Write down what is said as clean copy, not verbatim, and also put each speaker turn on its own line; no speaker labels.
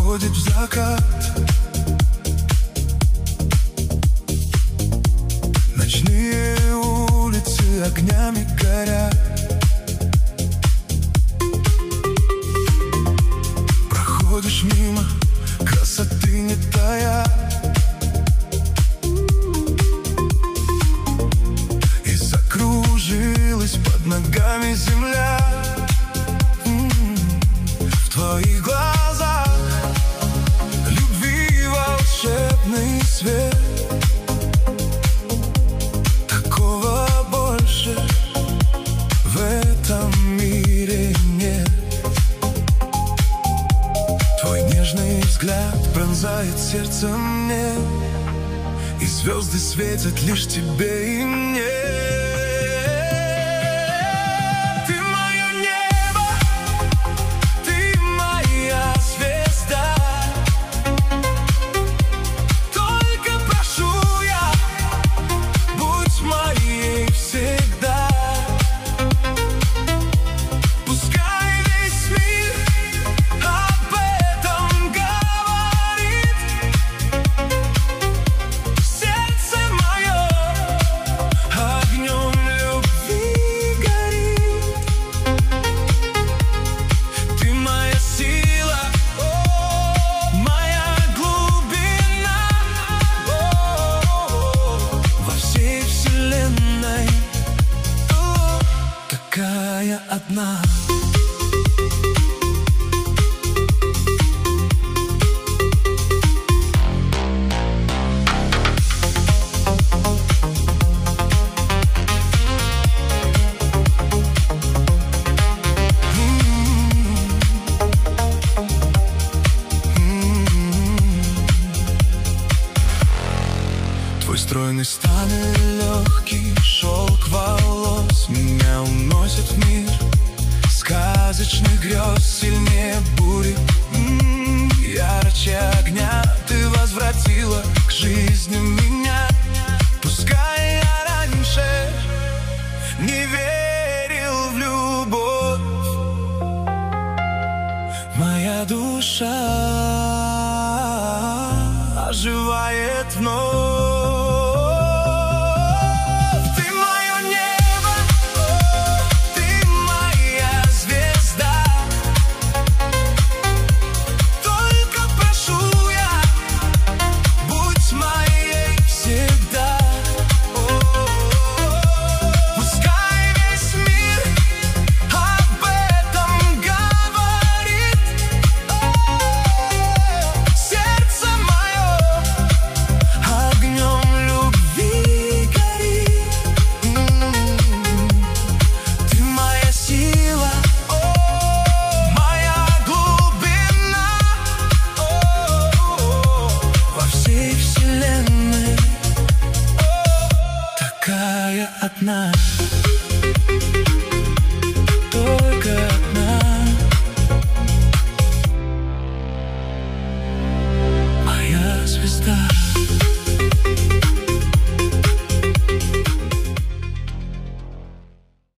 уходит в закат. Ночные улицы огнями горят. Проходишь мимо, красоты не тая, и закружилась под ногами земля. В твоих глазах любви волшебный свет. Такого больше в этом мире нет. Твой нежный взгляд пронзает сердце мне, и звезды светят лишь тебе и мне. Такая одна.